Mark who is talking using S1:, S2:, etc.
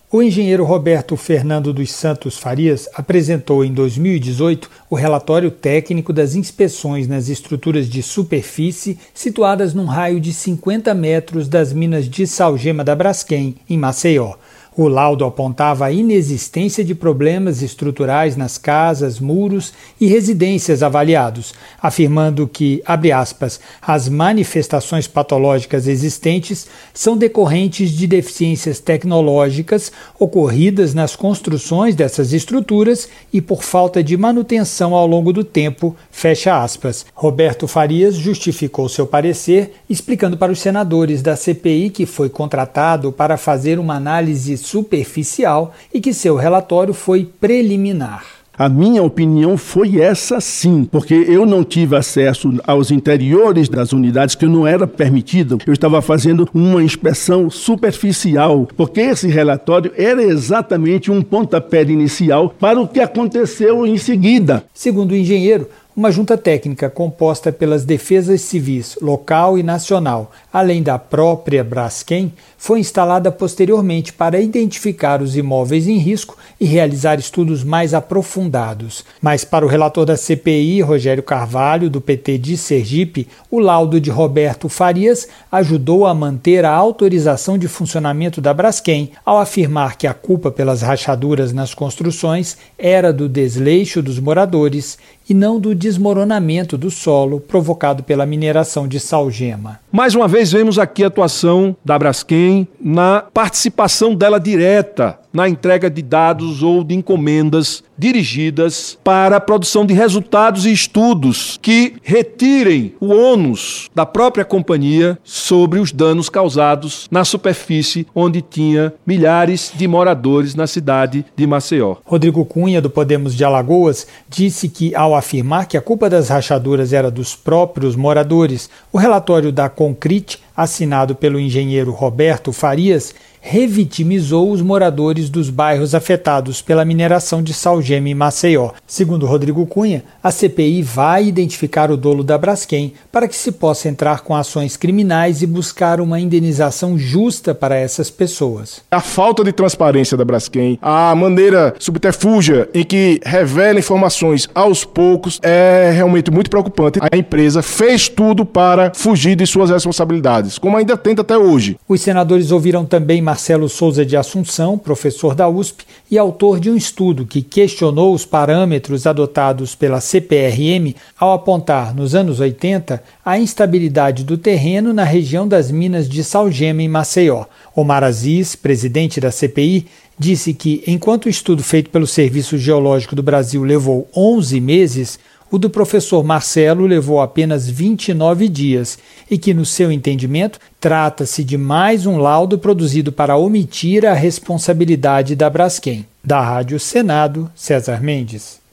S1: O engenheiro Roberto Fernando dos Santos Farias apresentou em 2018 o relatório técnico das inspeções nas estruturas de superfície situadas num raio de 50 metros das minas de Salgema da Braskem, em Maceió. O laudo apontava a inexistência de problemas estruturais nas casas, muros e residências avaliados, afirmando que, abre aspas, as manifestações patológicas existentes são decorrentes de deficiências tecnológicas ocorridas nas construções dessas estruturas e por falta de manutenção ao longo do tempo, fecha aspas. Roberto Farias justificou seu parecer, explicando para os senadores da CPI que foi contratado para fazer uma análise superficial e que seu relatório foi preliminar.
S2: A minha opinião foi essa sim, porque eu não tive acesso aos interiores das unidades, que não era permitido. Eu estava fazendo uma inspeção superficial, porque esse relatório era exatamente um pontapé inicial para o que aconteceu em seguida.
S1: Segundo o engenheiro, uma junta técnica composta pelas defesas civis local e nacional, além da própria Braskem, foi instalada posteriormente para identificar os imóveis em risco e realizar estudos mais aprofundados. Mas para o relator da CPI, Rogério Carvalho, do PT de Sergipe, o laudo de Roberto Farias ajudou a manter a autorização de funcionamento da Braskem, ao afirmar que a culpa pelas rachaduras nas construções era do desleixo dos moradores e não do desmoronamento do solo provocado pela mineração de salgema.
S3: Mais uma vez vemos aqui a atuação da Braskem na participação dela direta na entrega de dados ou de encomendas dirigidas para a produção de resultados e estudos que retirem o ônus da própria companhia sobre os danos causados na superfície onde tinha milhares de moradores na cidade de Maceió.
S1: Rodrigo Cunha, do Podemos de Alagoas, disse que, ao afirmar que a culpa das rachaduras era dos próprios moradores, o relatório da Concrit, assinado pelo engenheiro Roberto Farias, revitimizou os moradores dos bairros afetados pela mineração de salgema em Maceió. Segundo Rodrigo Cunha, a CPI vai identificar o dolo da Braskem para que se possa entrar com ações criminais e buscar uma indenização justa para essas pessoas.
S4: A falta de transparência da Braskem, a maneira subterfúgia em que revela informações aos poucos é realmente muito preocupante. A empresa fez tudo para fugir de suas responsabilidades, como ainda tenta até hoje.
S1: Os senadores ouviram também Marcelo Souza de Assunção, professor da USP e autor de um estudo que questionou os parâmetros adotados pela CPRM ao apontar, nos anos 80, a instabilidade do terreno na região das minas de salgema em Maceió. Omar Aziz, presidente da CPI, disse que, enquanto o estudo feito pelo Serviço Geológico do Brasil levou 11 meses, o do professor Marcelo levou apenas 29 dias e que, no seu entendimento, trata-se de mais um laudo produzido para omitir a responsabilidade da Braskem. Da Rádio Senado, César Mendes.